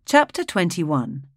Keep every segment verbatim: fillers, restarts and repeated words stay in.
Chapter twenty-one.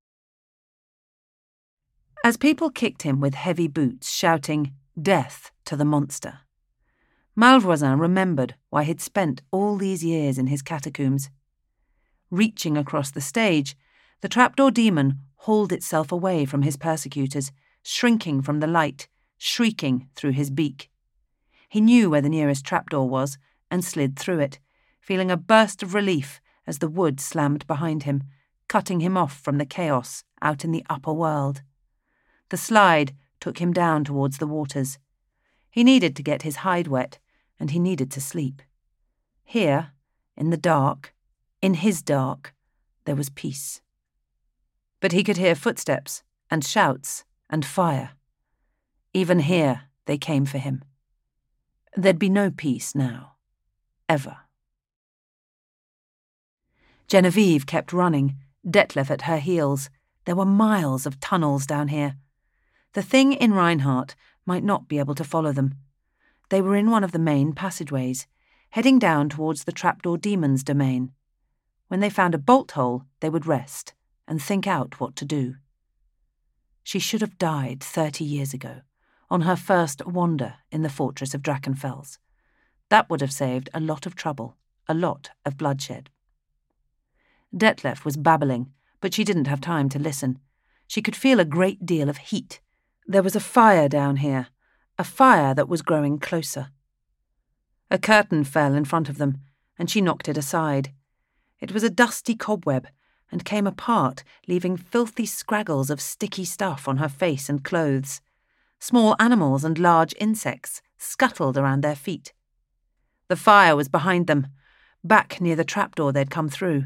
As people kicked him with heavy boots, shouting, "Death to the monster," Malvoisin remembered why he'd spent all these years in his catacombs. Reaching across the stage, the trapdoor demon hauled itself away from his persecutors, shrinking from the light, shrieking through his beak. He knew where the nearest trapdoor was and slid through it, feeling a burst of relief as the wood slammed behind him, cutting him off from the chaos out in the upper world. The slide took him down towards the waters. He needed to get his hide wet, and he needed to sleep. Here, in the dark, in his dark, there was peace. But he could hear footsteps and shouts and fire. Even here, they came for him. There'd be no peace now. Ever. Genevieve kept running, Detlef at her heels. There were miles of tunnels down here. The thing in Reinhardt might not be able to follow them. They were in one of the main passageways, heading down towards the trapdoor demon's domain. When they found a bolt hole, they would rest and think out what to do. She should have died thirty years ago, on her first wander in the fortress of Drachenfels. That would have saved a lot of trouble, a lot of bloodshed. Detlef was babbling, but she didn't have time to listen. She could feel a great deal of heat. There was a fire down here, a fire that was growing closer. A curtain fell in front of them, and she knocked it aside. It was a dusty cobweb, and came apart, leaving filthy scraggles of sticky stuff on her face and clothes. Small animals and large insects scuttled around their feet. The fire was behind them, back near the trapdoor they'd come through.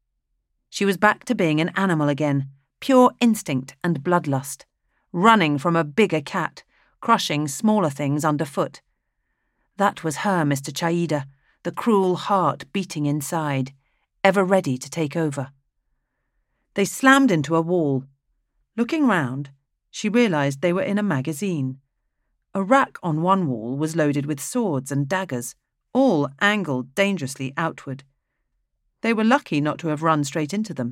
She was back to being an animal again, pure instinct and bloodlust, running from a bigger cat, crushing smaller things underfoot. That was her, Mister Chaida, the cruel heart beating inside, ever ready to take over. They slammed into a wall. Looking round, she realised they were in a magazine. A rack on one wall was loaded with swords and daggers, all angled dangerously outward. They were lucky not to have run straight into them.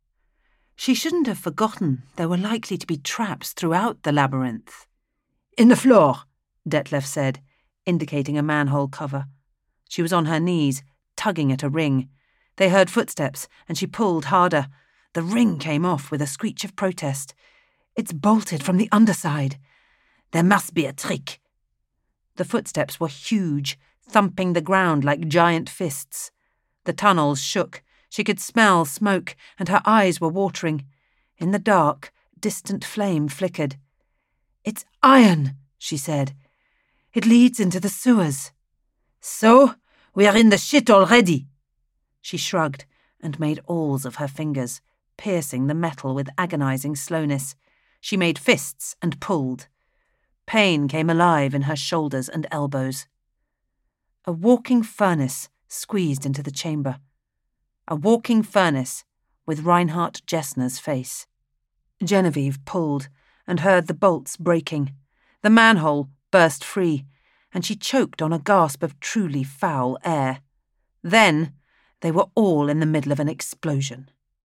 She shouldn't have forgotten there were likely to be traps throughout the labyrinth. "In the floor," Detlef said, indicating a manhole cover. She was on her knees, tugging at a ring. They heard footsteps, and she pulled harder. The ring came off with a screech of protest. "It's bolted from the underside. There must be a trick." The footsteps were huge, thumping the ground like giant fists. The tunnels shook. She could smell smoke, and her eyes were watering. In the dark, distant flame flickered. "It's iron," she said. "It leads into the sewers." "So, we are in the shit already." She shrugged and made awls of her fingers, piercing the metal with agonizing slowness. She made fists and pulled. Pain came alive in her shoulders and elbows. A walking furnace squeezed into the chamber. A walking furnace with Reinhardt Gessner's face. Genevieve pulled and heard the bolts breaking. The manhole burst free, and she choked on a gasp of truly foul air. Then they were all in the middle of an explosion.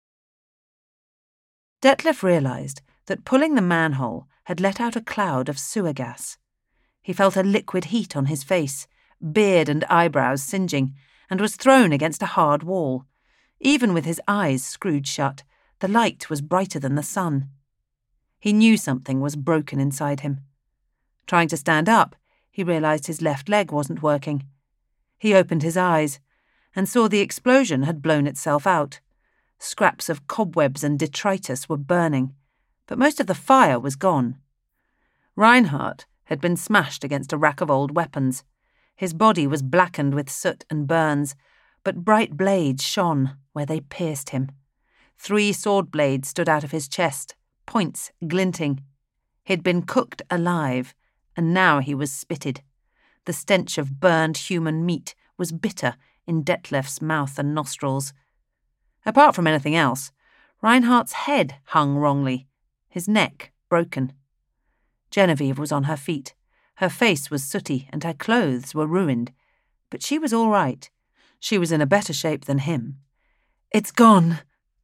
Detlef realised that pulling the manhole had let out a cloud of sewer gas. He felt a liquid heat on his face, beard and eyebrows singeing, and was thrown against a hard wall. Even with his eyes screwed shut, the light was brighter than the sun. He knew something was broken inside him. Trying to stand up, he realised his left leg wasn't working. He opened his eyes and saw the explosion had blown itself out. Scraps of cobwebs and detritus were burning, but most of the fire was gone. Reinhardt had been smashed against a rack of old weapons. His body was blackened with soot and burns, but bright blades shone where they pierced him. Three sword blades stood out of his chest, points glinting. He'd been cooked alive, and now he was spitted. The stench of burned human meat was bitter in Detlef's mouth and nostrils. Apart from anything else, Reinhardt's head hung wrongly, his neck broken. Genevieve was on her feet. Her face was sooty and her clothes were ruined, but she was all right. She was in a better shape than him. "It's gone,"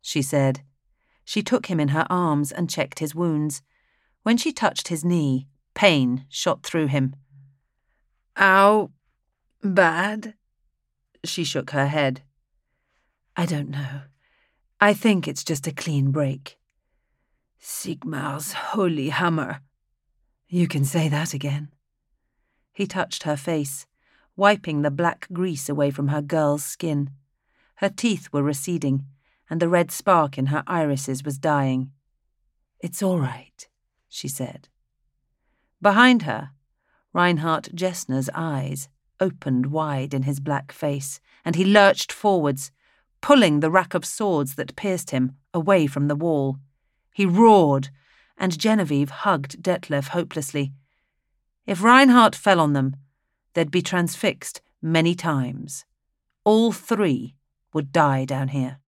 she said. She took him in her arms and checked his wounds. When she touched his knee, pain shot through him. Ow, bad? She shook her head. I don't know. I think it's just a clean break. Sigmar's holy hammer. You can say that again. He touched her face, wiping the black grease away from her girl's skin. Her teeth were receding, and the red spark in her irises was dying. It's all right, she said. Behind her, Reinhardt Gessner's eyes opened wide in his black face, and he lurched forwards, pulling the rack of swords that pierced him away from the wall. He roared, and Genevieve hugged Detlef hopelessly. If Reinhardt fell on them, they'd be transfixed many times. All three would die down here.